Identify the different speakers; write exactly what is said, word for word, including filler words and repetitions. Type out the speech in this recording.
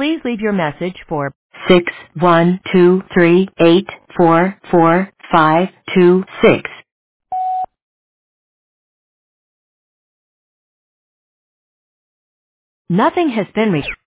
Speaker 1: Please leave your message for six one two three eight four four five two six. Nothing has been reached.